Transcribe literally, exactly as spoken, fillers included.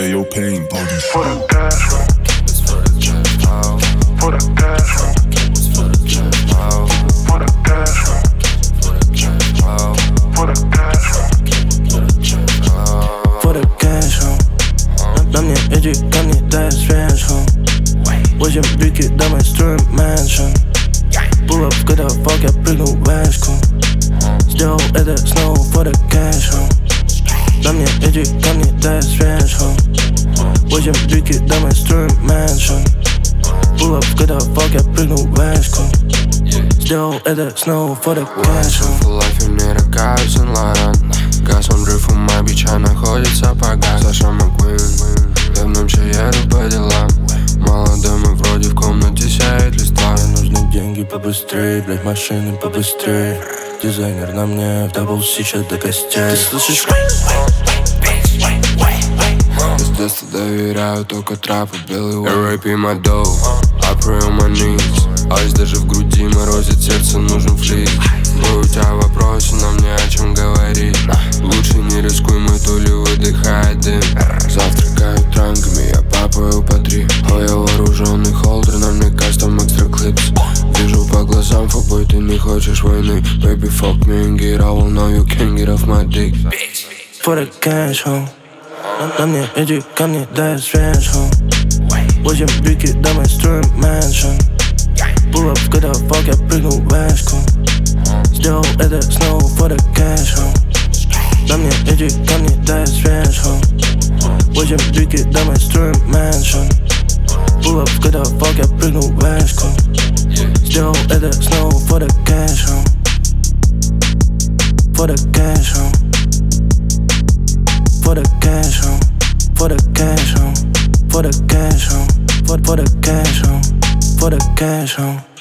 Ayo, pain bodies. For the cash, it's for the cash, oh. For the cash, it's for the cash, oh. For the cash, for the cash, oh. For the cash, for the cash, oh. For the cash, oh. На мне эти камни тают свежо. Восемь брюки, домой строим мэншн. Pull up, когда фак, я прыгну в вешку. Сделал это снова for the cash, oh. На мне эти камни тают свежо. Восемь брюки, домой строим мэншн. Pull up, когда фак, я прыгну в вешку. Сделал это снова for the cash, oh. For life, и не рога, Сен-Лоран. Газ, он рыв, у моей бича находится погас. Саша Маккуин, я в ночи еду по делам. Молодой, мы вроде в комнате сядет листва. Мне нужны деньги побыстрее, блять, машины побыстрее. Дизайнер на мне в дабл сейчас до костей. Ты слышишь? С детства доверяю только трапу, белый уайт. Рэп и my dough, I pray on my knees. Айс даже в груди морозит, сердце нужен флит. Бой, у тебя вопросы, нам не о чем говорить. Лучше не рискуй, мы тули выдыхает дым. Завтракаю транками, я папаю по три. О, я вооруженный холдер, на мне кастом экстра клипс. Вижу по глазам, фобой, ты не хочешь войны. Baby, fuck me and get out, now you can't get off my dick. For the cash, oh. На мне эти камни дают свежо. Восемь брюки, домой строим мэншн. Pull up, когда фак, я прыгну в вешку. Сделал это снова for the cash, oh. На мне эти камни дают свежо. Восемь брюки, домой строим мэншн. Pull up, когда фак, я прыгну в вешку. Сделал это снова for the cash, oh. For the cash, oh. For the cash, oh. For the cash, oh. For the cash, oh. For, for the cash, oh. For the cash, oh.